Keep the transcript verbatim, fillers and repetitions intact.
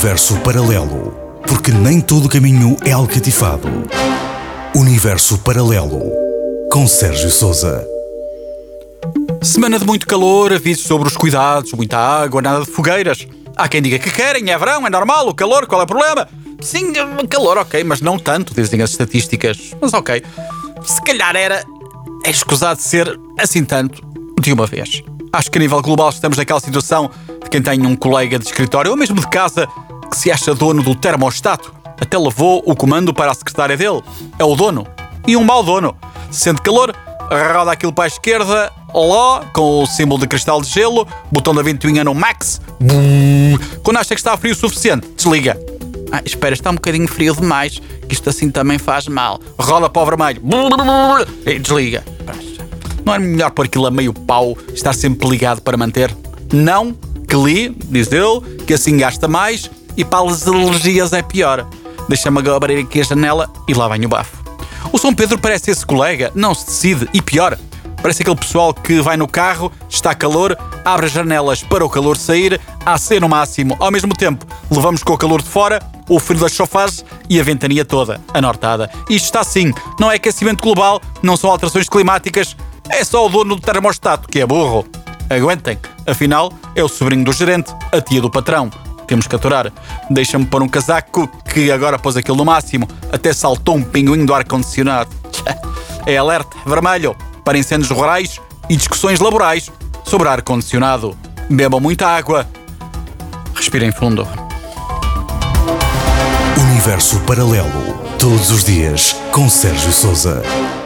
Universo paralelo, porque nem todo caminho é alcatifado. Universo paralelo, com Sérgio Sousa. Semana de muito calor, avisos sobre os cuidados, muita água, nada de fogueiras. Há quem diga que querem, é verão, é normal, o calor, qual é o problema? Sim, calor, ok, mas não tanto, dizem as estatísticas. Mas ok, se calhar era é escusado ser assim tanto de uma vez. Acho que a nível global estamos naquela situação de quem tem um colega de escritório ou mesmo de casa que se acha dono do termostato. Até levou o comando para a secretária dele. É o dono. E um mau dono. Se sente calor, roda aquilo para a esquerda, lá, com o símbolo de cristal de gelo, botão da ventoinha no max. Quando acha que está frio o suficiente, desliga. Ah, espera, está um bocadinho frio demais, que isto assim também faz mal. Roda para o vermelho. E desliga. Não é melhor pôr aquilo a meio pau, estar sempre ligado para manter? Não, que li, diz ele, que assim gasta mais e para as alergias é pior. Deixa-me abrir aqui a janela e lá vem o bafo. O São Pedro parece esse colega, não se decide e pior. Parece aquele pessoal que vai no carro, está calor, abre as janelas para o calor sair, a ser no máximo. Ao mesmo tempo, levamos com o calor de fora, o frio das sofás e a ventania toda, anortada. Isto está assim, não é aquecimento global, não são alterações climáticas, é só o dono do termostato que é burro. Aguentem, afinal, é o sobrinho do gerente, a tia do patrão. Temos que aturar. Deixa-me pôr um casaco que agora pôs aquilo no máximo, até saltou um pinguinho do ar-condicionado. É alerta vermelho para incêndios rurais e discussões laborais sobre ar-condicionado. Bebam muita água. Respirem fundo. Universo paralelo, todos os dias, com Sérgio Sousa.